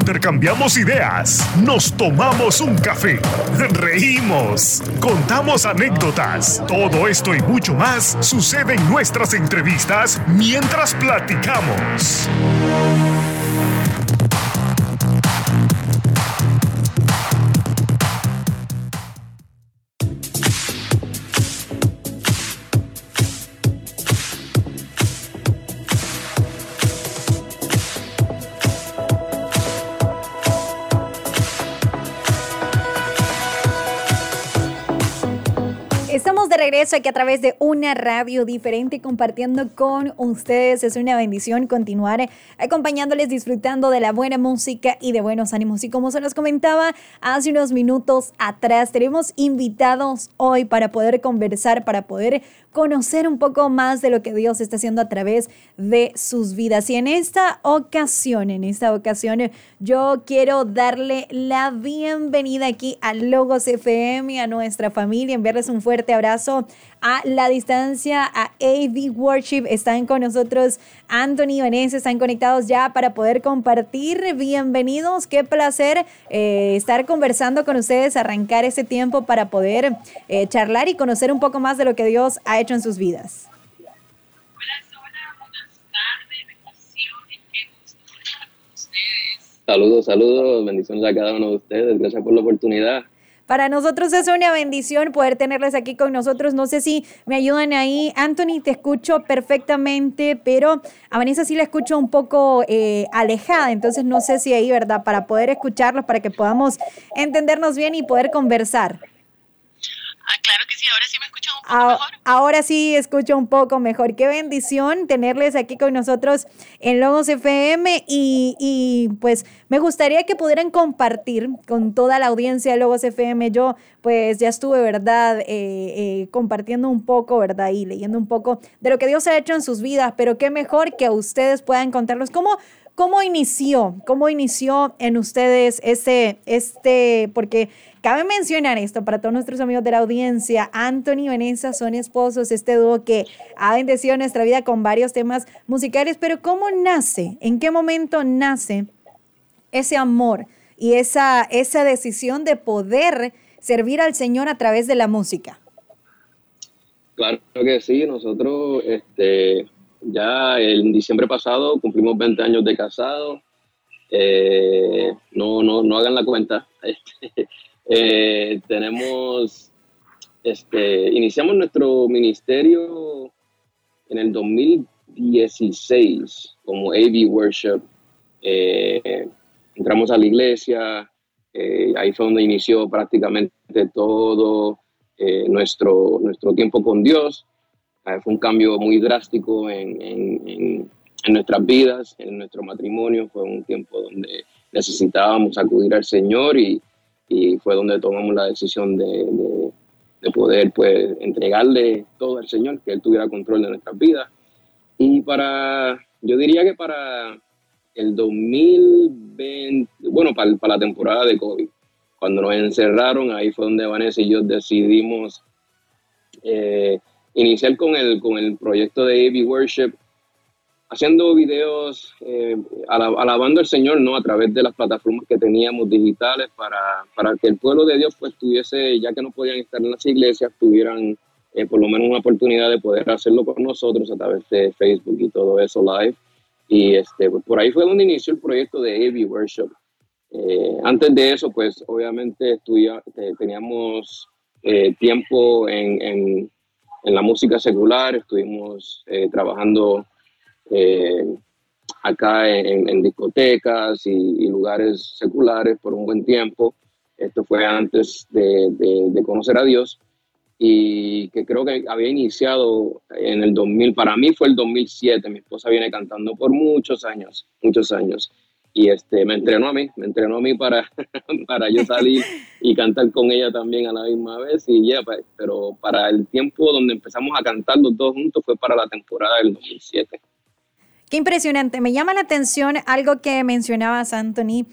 intercambiamos ideas, nos tomamos un café, reímos, contamos anécdotas. Todo esto y mucho más sucede en nuestras entrevistas mientras platicamos. Estamos de regreso aquí a través de una radio diferente, compartiendo con ustedes. Es una bendición continuar acompañándoles, disfrutando de la buena música y de buenos ánimos. Y como se los comentaba hace unos minutos atrás, tenemos invitados hoy para poder conversar, para poder conocer un poco más de lo que Dios está haciendo a través de sus vidas. Y en esta ocasión, yo quiero darle la bienvenida aquí a Logos FM, a nuestra familia, enviarles un fuerte abrazo a la distancia, a AV Worship. Están con nosotros Anthony y Vanessa, están conectados ya para poder compartir. Bienvenidos, qué placer estar conversando con ustedes, arrancar este tiempo para poder charlar y conocer un poco más de lo que Dios ha hecho en sus vidas. Saludos, bendiciones a cada uno de ustedes, gracias por la oportunidad. Para nosotros es una bendición poder tenerles aquí con nosotros. No sé si me ayudan ahí. Anthony, te escucho perfectamente, pero a Vanessa sí la escucho un poco alejada. Entonces no sé si ahí, ¿verdad? Para poder escucharlos, para que podamos entendernos bien y poder conversar. Claro que sí, ahora sí me escuchan un poco mejor. Ahora sí escucho un poco mejor. Qué bendición tenerles aquí con nosotros en Logos FM y pues me gustaría que pudieran compartir con toda la audiencia de Logos FM. Yo pues ya estuve, ¿verdad? Compartiendo un poco, ¿verdad? Y leyendo un poco de lo que Dios ha hecho en sus vidas, pero qué mejor que ustedes puedan contarlos. ¿Cómo inició en ustedes porque cabe mencionar esto para todos nuestros amigos de la audiencia? Anthony y Vanessa son esposos, este dúo que ha bendecido nuestra vida con varios temas musicales, pero ¿cómo nace? ¿En qué momento nace ese amor y esa decisión de poder servir al Señor a través de la música? Claro que sí, nosotros ya en diciembre pasado cumplimos 20 años de casado. No hagan la cuenta. Iniciamos nuestro ministerio en el 2016 como AV Worship. Entramos a la iglesia, ahí fue donde inició prácticamente todo nuestro tiempo con Dios. Fue un cambio muy drástico en nuestras vidas, en nuestro matrimonio. Fue un tiempo donde necesitábamos acudir al Señor y fue donde tomamos la decisión de poder pues entregarle todo al Señor, que Él tuviera control de nuestras vidas. Y yo diría que para el 2020, para la temporada de COVID, cuando nos encerraron, ahí fue donde Vanessa y yo decidimos iniciar con el proyecto de AV Worship, haciendo videos alabando al Señor, ¿no? A través de las plataformas que teníamos digitales para que el pueblo de Dios pues tuviese, ya que no podían estar en las iglesias, tuvieran por lo menos una oportunidad de poder hacerlo con nosotros a través de Facebook y todo eso live. Y pues por ahí fue donde inició el proyecto de AV Worship. Antes de eso, pues obviamente teníamos tiempo en la música secular. Estuvimos trabajando acá en discotecas y lugares seculares por un buen tiempo. Esto fue antes de conocer a Dios, y que creo que había iniciado en el 2000. Para mí fue el 2007. Mi esposa viene cantando por muchos años, y me entrenó a mí para yo salir y cantar con ella también a la misma vez. Y pero para el tiempo donde empezamos a cantar los dos juntos fue para la temporada del 2007. Qué impresionante. Me llama la atención algo que mencionabas, Anthony.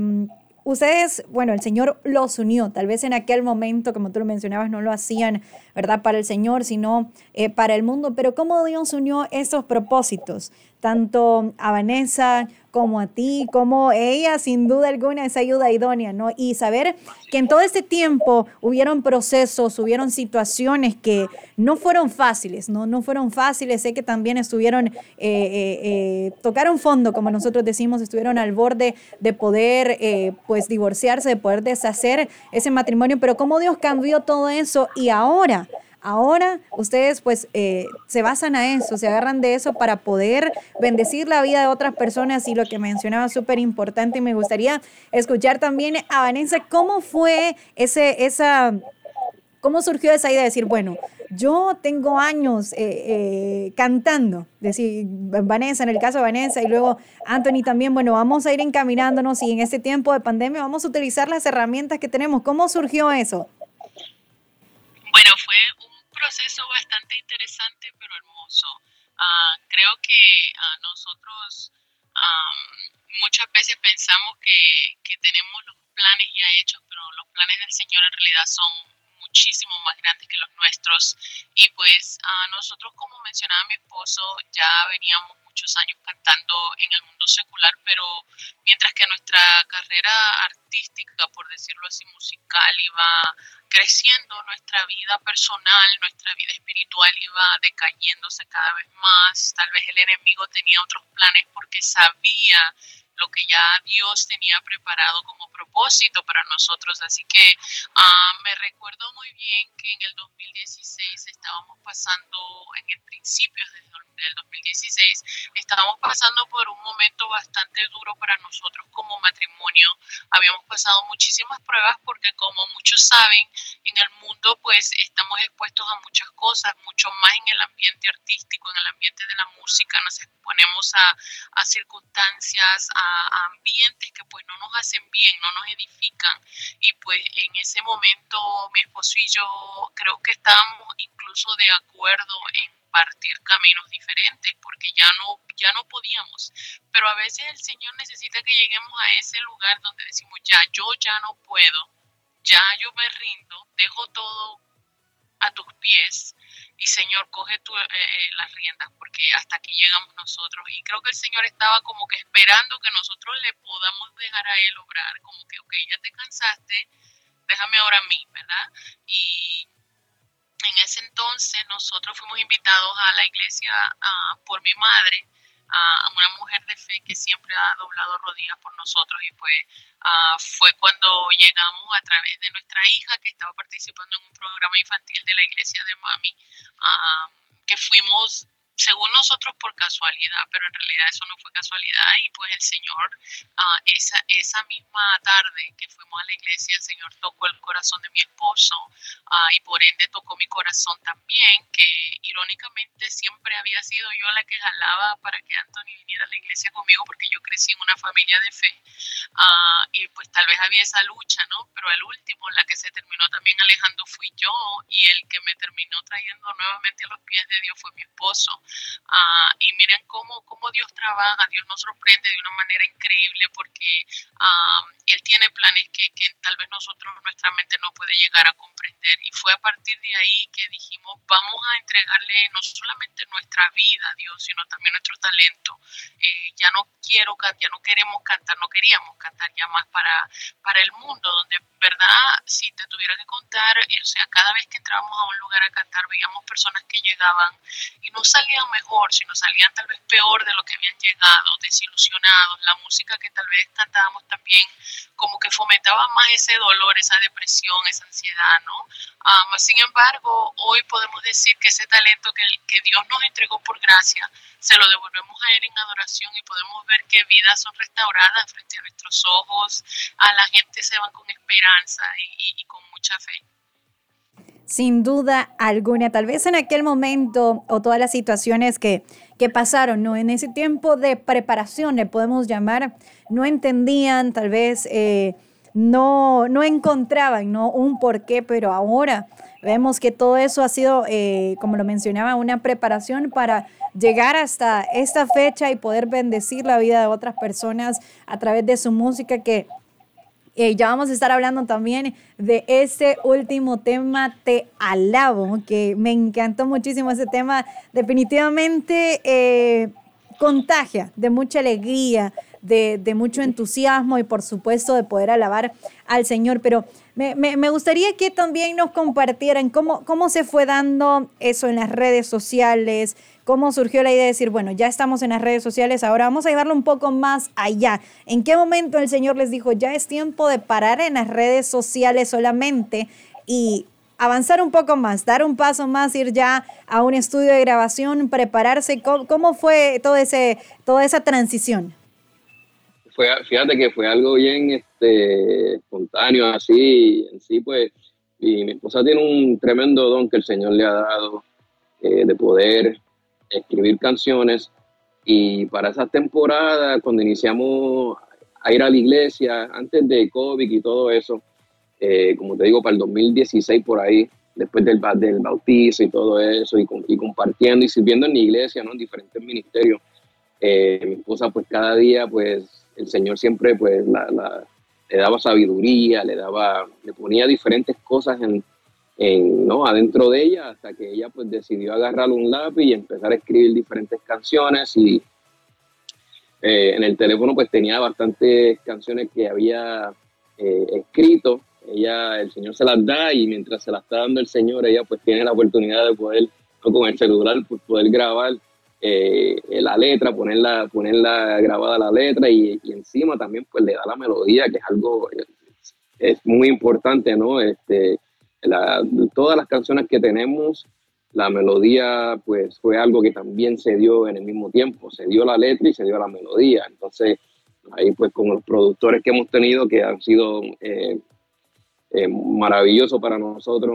Ustedes, el Señor los unió. Tal vez en aquel momento, como tú lo mencionabas, no lo hacían, ¿verdad? Para el Señor, sino para el mundo. Pero cómo Dios unió estos propósitos, tanto a Vanessa como a ti, como ella, sin duda alguna, esa ayuda idónea, ¿no? Y saber que en todo este tiempo hubieron procesos, hubieron situaciones que no fueron fáciles, ¿no? No fueron fáciles. Sé que también estuvieron, tocaron fondo, como nosotros decimos, estuvieron al borde de poder, pues, divorciarse, de poder deshacer ese matrimonio, pero cómo Dios cambió todo eso y ahora ustedes pues se basan a eso, se agarran de eso para poder bendecir la vida de otras personas y lo que mencionaba súper importante y me gustaría escuchar también a Vanessa, ¿cómo fue cómo surgió esa idea de decir, bueno, yo tengo años cantando, decir, Vanessa, en el caso de Vanessa y luego Anthony también, bueno, vamos a ir encaminándonos y en este tiempo de pandemia vamos a utilizar las herramientas que tenemos. ¿Cómo surgió eso? Bueno, fue un proceso bastante interesante, pero hermoso. Creo que nosotros muchas veces pensamos que tenemos los planes ya hechos, pero los planes del Señor en realidad son muchísimo más grandes que los nuestros. Y pues nosotros, como mencionaba mi esposo, ya veníamos muchos años cantando en el mundo secular, pero mientras que nuestra carrera artística, por decirlo así, musical, iba creciendo, nuestra vida personal, nuestra vida espiritual iba decayéndose cada vez más. Tal vez el enemigo tenía otros planes porque sabía lo que ya Dios tenía preparado como propósito para nosotros. Así que me recuerdo muy bien que en el 2016 estábamos pasando, en el principio del 2016, estábamos pasando por un momento bastante duro para nosotros como matrimonio. Habíamos pasado muchísimas pruebas porque, como muchos saben, en el mundo pues estamos expuestos a muchas cosas, mucho más en el ambiente artístico, en el ambiente de la música. Nos exponemos a circunstancias, a ambientes que pues no nos hacen bien, no nos edifican. Y pues en ese momento mi esposo y yo creo que estábamos incluso de acuerdo en partir caminos diferentes porque ya no podíamos. Pero a veces el Señor necesita que lleguemos a ese lugar donde decimos, yo ya no puedo, ya yo me rindo, dejo todo a tus pies y Señor, coge tú las riendas porque hasta aquí llegamos nosotros. Y creo que el Señor estaba como que esperando que nosotros le podamos dejar a Él obrar, como que, ok, ya te cansaste, déjame ahora a mí, ¿verdad? Y en ese entonces nosotros fuimos invitados a la iglesia por mi madre, a una mujer de fe que siempre ha doblado rodillas por nosotros, y pues fue cuando llegamos a través de nuestra hija que estaba participando en un programa infantil de la iglesia de mami, que fuimos según nosotros por casualidad, pero en realidad eso no fue casualidad. Y pues el Señor, esa misma tarde que fuimos a la iglesia, el Señor tocó el corazón de mi esposo, y por ende tocó mi corazón también, que irónicamente siempre había sido yo la que jalaba para que Anthony viniera a la iglesia conmigo, porque yo crecí en una familia de fe, y pues tal vez había esa lucha, ¿no? Pero el último, la que se terminó también alejando fui yo, y el que me terminó trayendo nuevamente a los pies de Dios fue mi esposo. Y miren cómo Dios trabaja. Dios nos sorprende de una manera increíble, porque Él tiene planes que tal vez nosotros, nuestra mente no puede llegar a comprender. Y fue a partir de ahí que dijimos, vamos a entregarle no solamente nuestra vida a Dios, sino también nuestro talento. Ya no queremos cantar, no queríamos cantar ya más para el mundo, donde, verdad, si te tuviera que contar, o sea, cada vez que entrábamos a un lugar a cantar, veíamos personas que llegaban y no salían mejor, sino salían tal vez peor de lo que habían llegado, desilusionados. La música que tal vez cantábamos también como que fomentaba más ese dolor, esa depresión, esa ansiedad, ¿no? Sin embargo, hoy podemos decir que ese talento que Dios nos entregó por gracia, se lo devolvemos a Él en adoración, y podemos ver que vidas son restauradas frente a nuestros ojos. A la gente se va con esperanza y con mucha fe. Sin duda alguna, tal vez en aquel momento o todas las situaciones que pasaron, ¿no? En ese tiempo de preparación, le podemos llamar, no entendían, tal vez no encontraban, ¿no?, un porqué, pero ahora vemos que todo eso ha sido, como lo mencionaba, una preparación para llegar hasta esta fecha y poder bendecir la vida de otras personas a través de su música, que Ya vamos a estar hablando también de ese último tema, Te Alabo, que me encantó muchísimo ese tema. Definitivamente contagia de mucha alegría, de mucho entusiasmo y por supuesto de poder alabar al Señor. Pero me gustaría que también nos compartieran cómo se fue dando eso en las redes sociales, cómo surgió la idea de decir, bueno, ya estamos en las redes sociales, ahora vamos a llevarlo un poco más allá. ¿En qué momento el Señor les dijo, ya es tiempo de parar en las redes sociales solamente y avanzar un poco más, dar un paso más, ir ya a un estudio de grabación, prepararse? ¿Cómo fue toda esa transición? Fíjate que fue algo bien espontáneo, así, en sí, pues, y mi esposa tiene un tremendo don que el Señor le ha dado de poder escribir canciones, y para esa temporada, cuando iniciamos a ir a la iglesia, antes de COVID y todo eso, como te digo, para el 2016 por ahí, después del bautizo y todo eso, y compartiendo y sirviendo en la iglesia, ¿no? En diferentes ministerios, mi esposa pues cada día pues el Señor siempre pues le daba sabiduría, le ponía diferentes cosas ¿no? adentro de ella, hasta que ella pues decidió agarrar un lápiz y empezar a escribir diferentes canciones. Y en el teléfono pues tenía bastantes canciones que había escrito. El Señor se las da, y mientras se las está dando el Señor, ella pues tiene la oportunidad de poder, ¿no? con el celular, pues poder grabar la letra, ponerla grabada la letra, y encima también pues le da la melodía, que es algo es muy importante, ¿no? Todas las canciones que tenemos, la melodía pues fue algo que también se dio en el mismo tiempo, se dio la letra y se dio la melodía. Entonces ahí pues con los productores que hemos tenido, que han sido maravillosos para nosotros,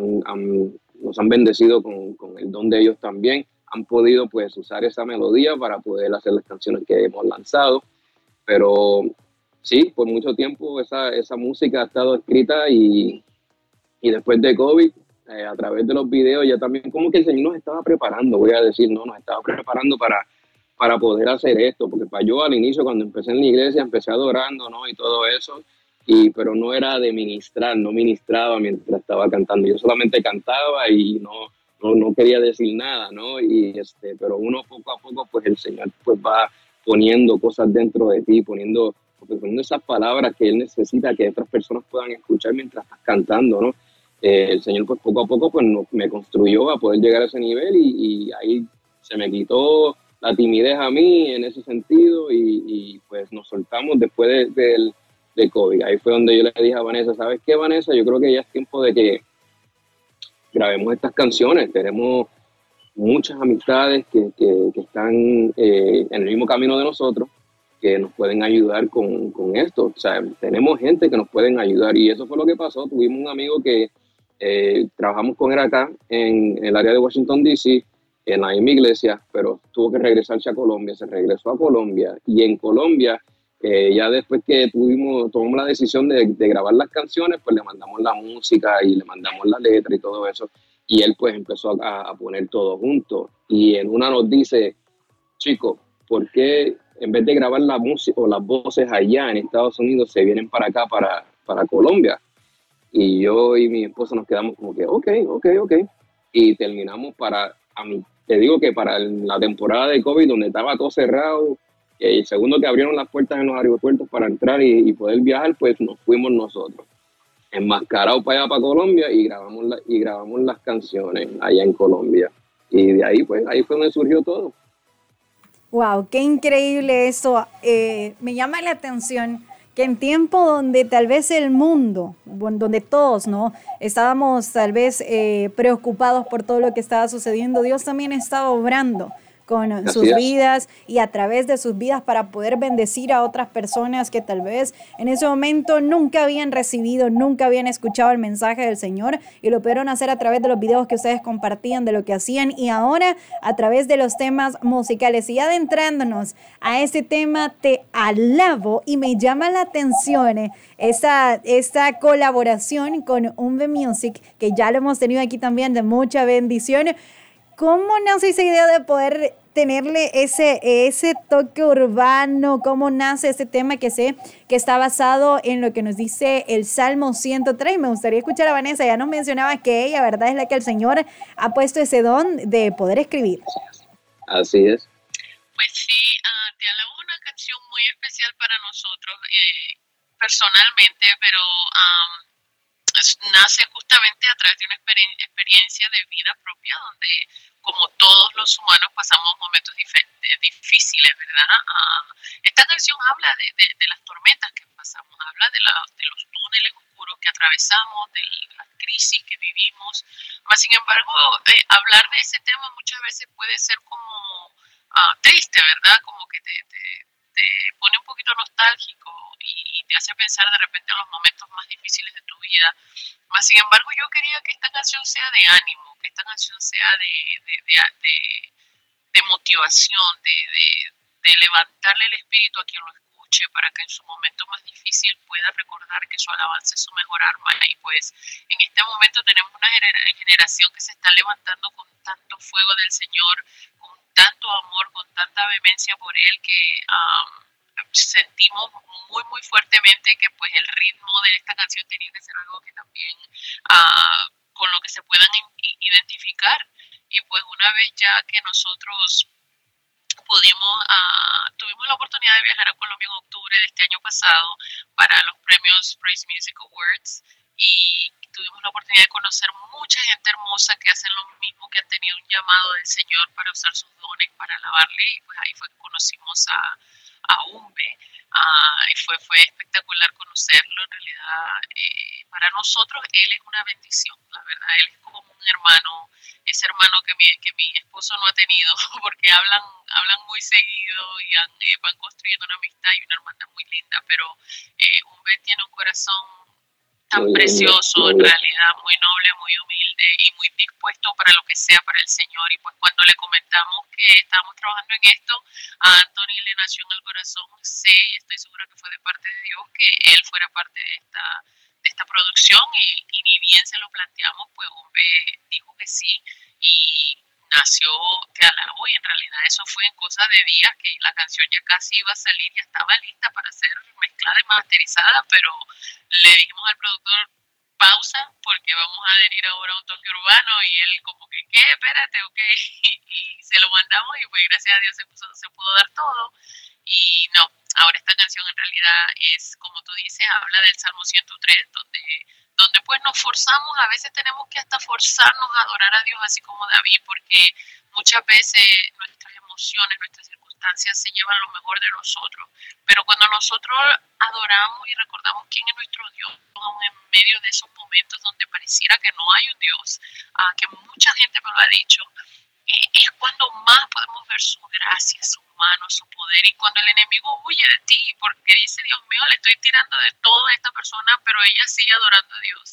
nos han bendecido con el don de ellos también. Han podido pues usar esa melodía para poder hacer las canciones que hemos lanzado. Pero sí, por mucho tiempo esa música ha estado escrita, y después de COVID, a través de los videos, ya también como que el Señor nos estaba preparando, voy a decir, ¿no? Nos estaba preparando para poder hacer esto, porque para yo al inicio, cuando empecé en la iglesia, empecé adorando, ¿no? Y todo eso, pero no era de ministrar, no ministraba mientras estaba cantando, yo solamente cantaba y no quería decir nada, ¿no? Pero uno poco a poco, pues el Señor pues va poniendo cosas dentro de ti, poniendo esas palabras que Él necesita que otras personas puedan escuchar mientras estás cantando, ¿no? El Señor pues poco a poco pues me construyó a poder llegar a ese nivel, y ahí se me quitó la timidez a mí en ese sentido, y pues nos soltamos después de COVID. Ahí fue donde yo le dije a Vanessa, ¿sabes qué, Vanessa? Yo creo que ya es tiempo de que grabemos estas canciones. Tenemos muchas amistades que están en el mismo camino de nosotros, que nos pueden ayudar con esto. O sea, tenemos gente que nos pueden ayudar, y eso fue lo que pasó. Tuvimos un amigo que trabajamos con él acá en el área de Washington, D.C., en la misma iglesia, pero tuvo que regresarse a Colombia. Se regresó a Colombia, y en Colombia, ya después que tomamos la decisión de grabar las canciones, pues le mandamos la música y le mandamos la letra y todo eso, y él pues empezó a poner todo junto. Y en una nos dice, chicos, ¿por qué en vez de grabar la música o las voces allá en Estados Unidos se vienen para acá, para Colombia? Y yo y mi esposa nos quedamos como que, ok. Y terminamos te digo que para la temporada de COVID, donde estaba todo cerrado, el segundo que abrieron las puertas en los aeropuertos para entrar y poder viajar, pues nos fuimos nosotros, enmascarados para allá, para Colombia, y grabamos las canciones allá en Colombia. Y de ahí, pues, ahí fue donde surgió todo. Wow, qué increíble eso. Me llama la atención que en tiempo donde tal vez el mundo, donde todos, ¿no?, estábamos tal vez preocupados por todo lo que estaba sucediendo, Dios también estaba obrando con sus vidas y a través de sus vidas para poder bendecir a otras personas que tal vez en ese momento nunca habían recibido, nunca habían escuchado el mensaje del Señor, y lo pudieron hacer a través de los videos que ustedes compartían de lo que hacían, y ahora a través de los temas musicales. Y adentrándonos a este tema, Te Alabo, y me llama la atención esta colaboración con Umbe Music, que ya lo hemos tenido aquí también, de mucha bendición. ¿Cómo nace esa idea de poder tenerle ese toque urbano? ¿Cómo nace ese tema que sé que está basado en lo que nos dice el Salmo 103? Me gustaría escuchar a Vanessa. Ya nos mencionaba que ella, ¿verdad?, es la que el Señor ha puesto ese don de poder escribir. Así es. Pues sí, Te Alabo es una canción muy especial para nosotros personalmente, pero nace justamente a través de una experiencia de vida propia donde, como todos los humanos, pasamos momentos difíciles, ¿verdad? Esta canción habla de las tormentas que pasamos, habla de los túneles oscuros que atravesamos, de las crisis que vivimos. Mas, sin embargo, hablar de ese tema muchas veces puede ser como triste, ¿verdad? Como que te pone un poquito nostálgico y te hace pensar de repente en los momentos más difíciles de tu vida. Mas, sin embargo, yo quería que esta canción sea de ánimo, que esta canción sea de motivación, de levantarle el espíritu a quien lo escuche para que en su momento más difícil pueda recordar que su alabanza es su mejor arma. Y pues en este momento tenemos una generación que se está levantando con tanto fuego del Señor, con tanto amor, con tanta vehemencia por Él, que sentimos muy muy fuertemente que pues el ritmo de esta canción tenía que ser algo que también con lo que se puedan identificar. Y pues una vez ya que nosotros tuvimos la oportunidad de viajar a Colombia en octubre de este año pasado para los premios Praise Music Awards, y tuvimos la oportunidad de conocer mucha gente hermosa que hacen lo mismo, que han tenido un llamado del Señor para usar sus dones para alabarle, y pues ahí fue que conocimos a Umbe. Y fue espectacular conocerlo. En realidad, para nosotros él es una bendición, la verdad. Él es como un hermano, ese hermano que mi esposo no ha tenido, porque hablan muy seguido y van construyendo una amistad y una hermandad muy linda, pero Umbe tiene un corazón tan muy precioso, en realidad, muy noble, muy humilde y muy dispuesto para lo que sea para el Señor. Y pues cuando le comentamos que estábamos trabajando en esto, a Anthony le nació en el corazón, sé y estoy segura que fue de parte de Dios que él fuera parte de esta producción, y ni bien se lo planteamos, pues Umbe dijo que sí, y nació Te Alabo, y en realidad eso fue en cosa de días, que la canción ya casi iba a salir, ya estaba lista para ser mezclada y masterizada, pero le dijimos al productor: pausa, porque vamos a adherir ahora a un toque urbano, y él como que, ¿qué? Espérate, ok, y se lo mandamos, y pues gracias a Dios se pudo dar todo. Y no, ahora esta canción en realidad es, como tú dices, habla del Salmo 103, donde pues nos forzamos, a veces tenemos que hasta forzarnos a adorar a Dios, así como David, porque muchas veces nuestras emociones, nuestras circunstancias se llevan lo mejor de nosotros, pero cuando nosotros adoramos y recordamos quién es nuestro Dios, aún en medio de esos momentos donde pareciera que no hay un Dios, que mucha gente me lo ha dicho, es cuando más podemos ver su gracia, su mano, su poder, y cuando el enemigo huye de ti, porque dice: Dios mío, le estoy tirando de todo a esta persona, pero ella sigue adorando a Dios,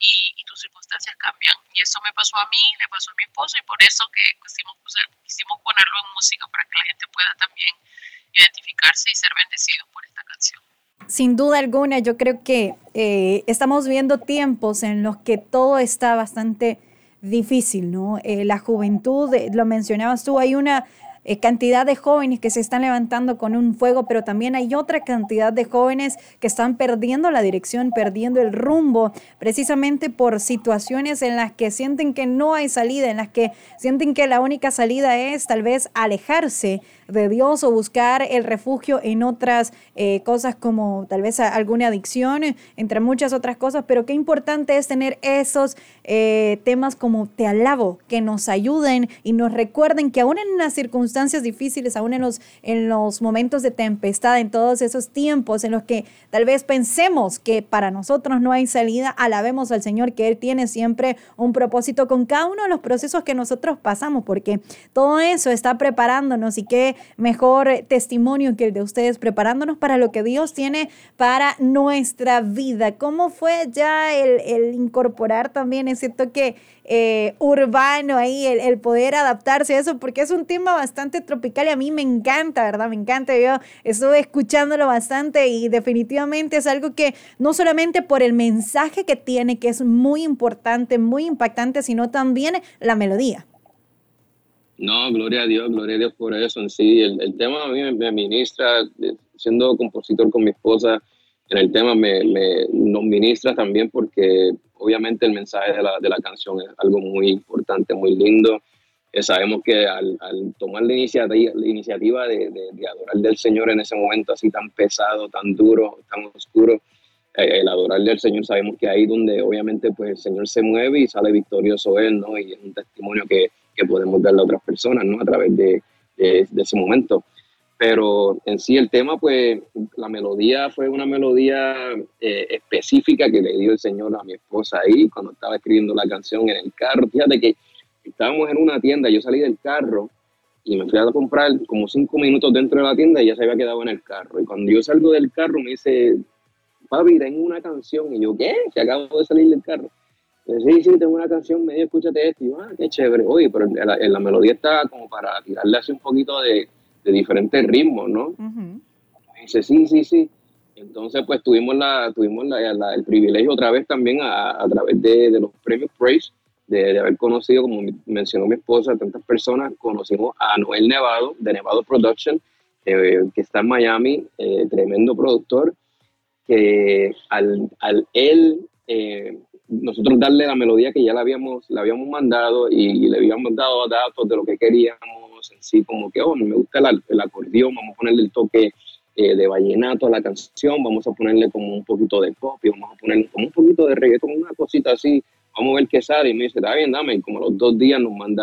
y tus circunstancias cambian. Y eso me pasó a mí, le pasó a mi esposo, y por eso que quisimos ponerlo en música, para que la gente pueda también identificarse y ser bendecidos por esta canción. Sin duda alguna, yo creo que estamos viendo tiempos en los que todo está bastante difícil, ¿no? La juventud, lo mencionabas tú, hay una cantidad de jóvenes que se están levantando con un fuego, pero también hay otra cantidad de jóvenes que están perdiendo la dirección, perdiendo el rumbo, precisamente por situaciones en las que sienten que no hay salida, en las que sienten que la única salida es tal vez alejarse de Dios o buscar el refugio en otras cosas, como tal vez alguna adicción, entre muchas otras cosas. Pero qué importante es tener esos temas como Te Alabo, que nos ayuden y nos recuerden que aún en las circunstancias difíciles, aún en los momentos de tempestad, en todos esos tiempos en los que tal vez pensemos que para nosotros no hay salida, alabemos al Señor, que Él tiene siempre un propósito con cada uno de los procesos que nosotros pasamos, porque todo eso está preparándonos, y qué mejor testimonio que el de ustedes, preparándonos para lo que Dios tiene para nuestra vida. ¿Cómo fue ya el incorporar también ese toque urbano ahí, el poder adaptarse a eso? Porque es un tema bastante tropical y a mí me encanta, ¿verdad? Me encanta. Yo estuve escuchándolo bastante y definitivamente es algo que no solamente por el mensaje que tiene, que es muy importante, muy impactante, sino también la melodía. No, gloria a Dios por eso en sí. El tema a mí me ministra, siendo compositor con mi esposa, en el tema nos ministra también porque obviamente el mensaje de la canción es algo muy importante, muy lindo. Sabemos que al tomar la iniciativa de adorar del Señor en ese momento así tan pesado, tan duro, tan oscuro, el adorarle al Señor, sabemos que ahí donde obviamente pues el Señor se mueve y sale victorioso Él, ¿no? Y es un testimonio que podemos darle a otras personas, ¿no? A través de ese momento. Pero en sí el tema, pues la melodía fue una melodía específica que le dio el Señor a mi esposa ahí cuando estaba escribiendo la canción en el carro. Fíjate que estábamos en una tienda, yo salí del carro y me fui a comprar como 5 minutos dentro de la tienda y ya se había quedado en el carro. Y cuando yo salgo del carro me dice, papi, tengo una canción. Y yo, ¿qué? Que acabo de salir del carro. Sí, tengo una canción, medio escúchate esto. Y yo, qué chévere. Oye, pero en la melodía está como para tirarle así un poquito de diferentes ritmos, ¿no? Uh-huh. Y dice, sí. Entonces, pues tuvimos el privilegio otra vez también a través de los premios Praise, de haber conocido, como mencionó mi esposa, tantas personas. Conocimos a Noel Nevado, de Nevado Production, que está en Miami, tremendo productor, que al él... nosotros darle la melodía que ya le habíamos mandado y le habíamos dado datos de lo que queríamos en sí, como que, me gusta el acordeón, vamos a ponerle el toque de vallenato a la canción, vamos a ponerle como un poquito de pop y vamos a ponerle como un poquito de reggaetón, una cosita así, vamos a ver qué sale. Y me dice, está bien, dame, y como a los 2 días nos manda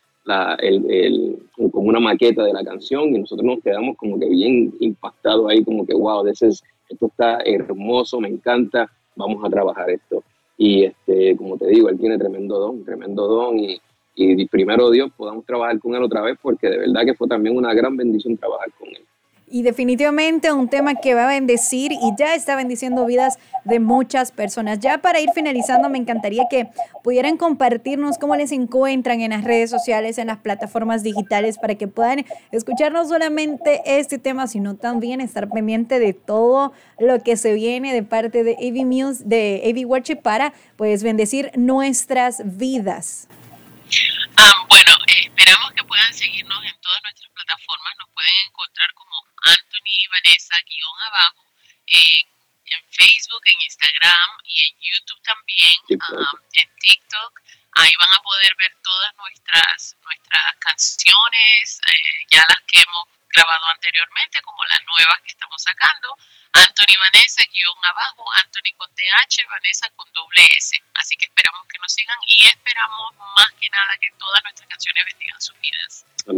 como una maqueta de la canción y nosotros nos quedamos como que bien impactados ahí, como que wow, esto está hermoso, me encanta, vamos a trabajar esto. Y como te digo, él tiene tremendo don y primero Dios podamos trabajar con él otra vez porque de verdad que fue también una gran bendición trabajar con él. Y definitivamente un tema que va a bendecir y ya está bendiciendo vidas de muchas personas. Ya para ir finalizando, me encantaría que pudieran compartirnos cómo les encuentran en las redes sociales, en las plataformas digitales, para que puedan escuchar no solamente este tema, sino también estar pendiente de todo lo que se viene de parte de AV Worship para pues bendecir nuestras vidas. Bueno, esperamos que puedan seguirnos en todas nuestras plataformas. Nos pueden encontrar como Anthony Vanessa _abajo en Facebook, en Instagram y en YouTube también, en TikTok. Ahí van a poder ver todas nuestras canciones, ya las que hemos grabado anteriormente, como las nuevas que estamos sacando. Anthony Vanessa _abajo, Anthony con TH, Vanessa con S. Así que esperamos que nos sigan y esperamos más que nada que todas nuestras canciones bendigan sus vidas.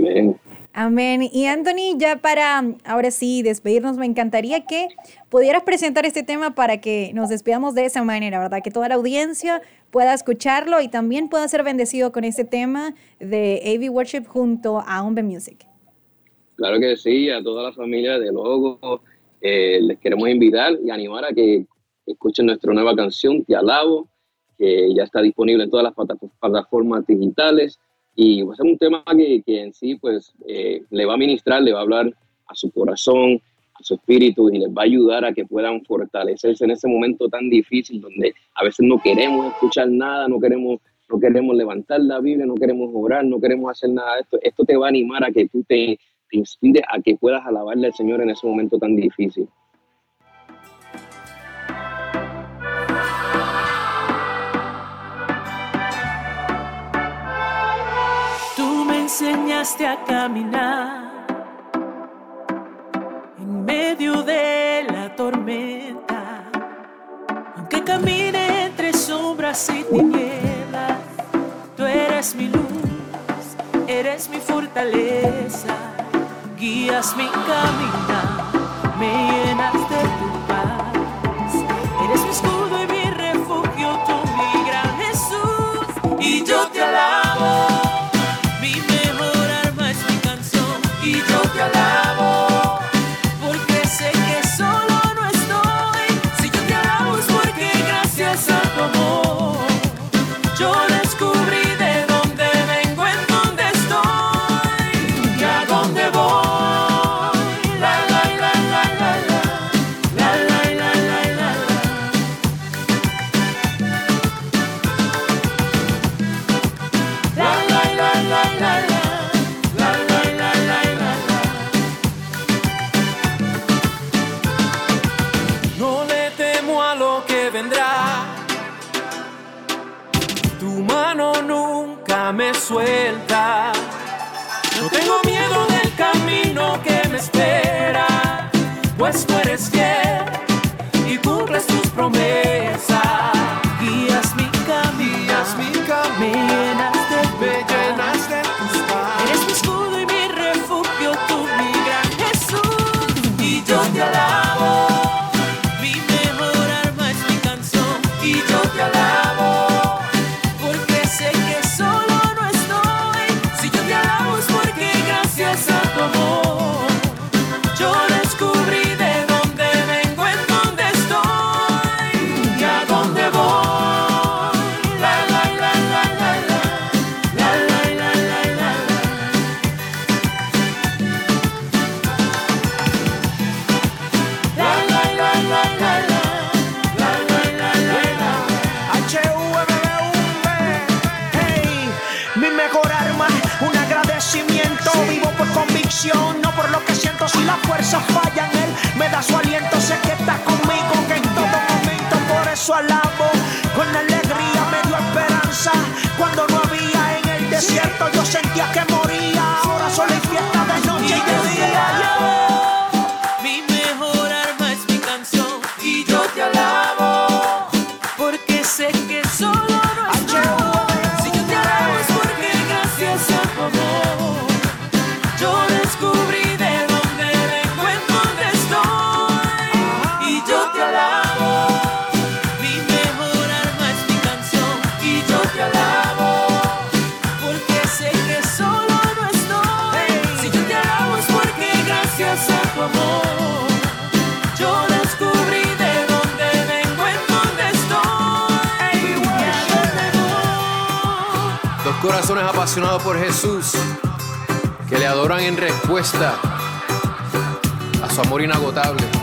Amén. Y Anthony, ya para ahora sí despedirnos, me encantaría que pudieras presentar este tema para que nos despidamos de esa manera, ¿verdad? Que toda la audiencia pueda escucharlo y también pueda ser bendecido con este tema de AV Worship junto a Umbe Music. Claro que sí, a toda la familia de Logo les queremos invitar y animar a que escuchen nuestra nueva canción, Te Alabo, que ya está disponible en todas las plataformas digitales. Y va a ser un tema que en sí pues le va a ministrar, le va a hablar a su corazón, a su espíritu y les va a ayudar a que puedan fortalecerse en ese momento tan difícil donde a veces no queremos escuchar nada, no queremos levantar la Biblia, no queremos orar, no queremos hacer nada de esto. Esto te va a animar a que tú te inspires a que puedas alabarle al Señor en ese momento tan difícil. Enseñaste a caminar en medio de la tormenta, aunque camine entre sombras y tinieblas. Tú eres mi luz, eres mi fortaleza, guías mi caminar, me llenas de tu paz. Eres mi escudo y mi refugio, tú mi gran Jesús, y yo te alabo. Te alabo, porque sé que solo no estoy. Si yo te alabo es porque gracias a tu amor yo descubrí de dónde vengo, en dónde estoy y a dónde voy. La, la, la, la, la, la. mano nunca me suelta. No tengo miedo del camino que me espera, pues tú eres fiel y cumples tus promesas. Guías mi camino, me llenas de tus paz. Eres mi escudo y mi refugio, tú mi gran Jesús. Y yo te alabo, mi mejor arma es mi canción. Y yo te alabo, porque sé que solo no estoy. Si yo te alabo es porque gracias a tu amor yo descubrí de dónde vengo, en dónde estoy y a dónde voy. La la la la la la, la la la la la. La la la la la la, la la la la la. HVV, hey, mi mejor arma, un agradecimiento. Vivo por convicción, no por lo que siento. Si las fuerzas fallan, Él me da su aliento. Sé que está conmigo, que en todo momento por eso alabo. Con alegría me dio esperanza. Cuando no había en el desierto, yo sentía que moría. Ahora solo hay fiesta de noche y de día. Mi mejor arma es mi canción y yo te alabo, porque sé que solo no estoy. Si yo te alabo es porque gracias a tu amor yo descubrí de dónde vengo, en dónde estoy. Y yo te alabo, mi mejor arma es mi canción y yo te alabo, porque sé que solo no estoy. Si yo te alabo es porque gracias a tu amor yo descubrí de dónde vengo, en dónde estoy y a dónde voy. Dos corazones apasionados por Jesús, que le adoran en respuesta a su amor inagotable.